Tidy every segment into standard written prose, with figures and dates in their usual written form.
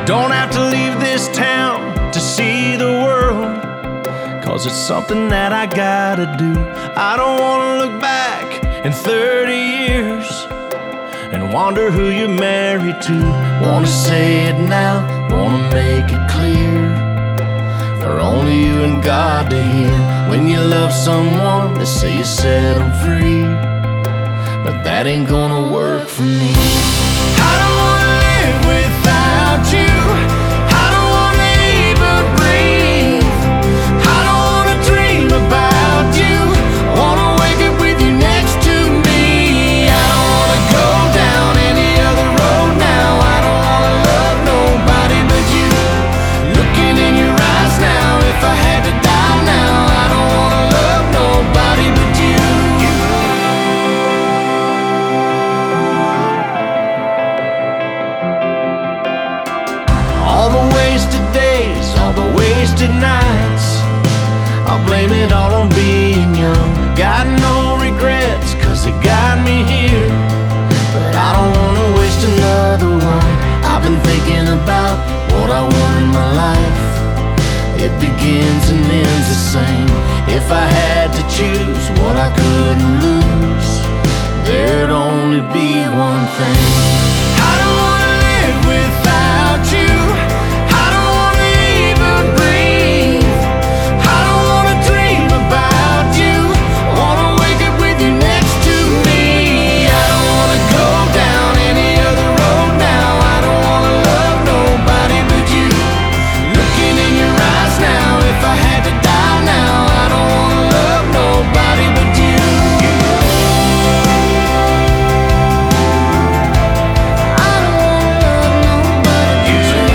Don't have to leave this town to see the world, 'cause it's something that I gotta do. I don't wanna look back in 30 years and wonder who you're married to. Wanna say it now, wanna make it clear, for only you and God to hear. When you love someone, they say you set them free, but that ain't gonna work for me. I don't wanna live without you. I don't wanna even breathe. I don't wanna dream about you. I wanna wake up with you next to me. I don't wanna go down any other road now. I don't wanna love nobody but you. Looking in your eyes now, if I had to die now, I don't wanna love nobody but you. All the wasted days, all the wasted nights, I'll blame it all on being young. Got no regrets, 'cause it got me here, but I don't wanna waste another one. I've been thinking about what I want in my life. It begins and ends the same. If I had to choose what I couldn't lose, there'd only be one thing. I don't wanna live without you. I don't wanna even breathe. I don't wanna dream about you. I wanna wake up with you next to me. I don't wanna go down any other road now. I don't wanna love nobody but you. Looking in your eyes now, if I had to die now, I don't wanna love nobody but you. I don't wanna love nobody but you.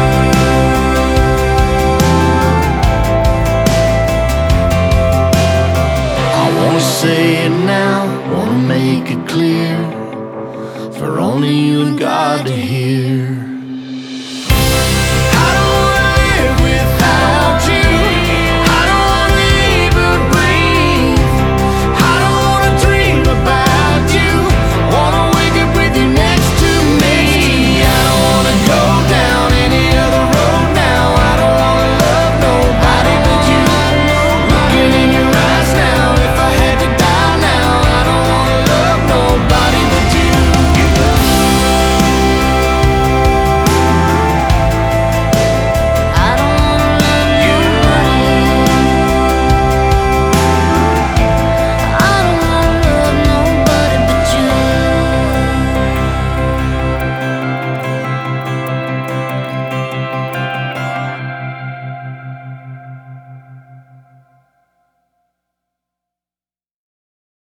I wanna say it now, wanna make it clear, for only you and God to hear.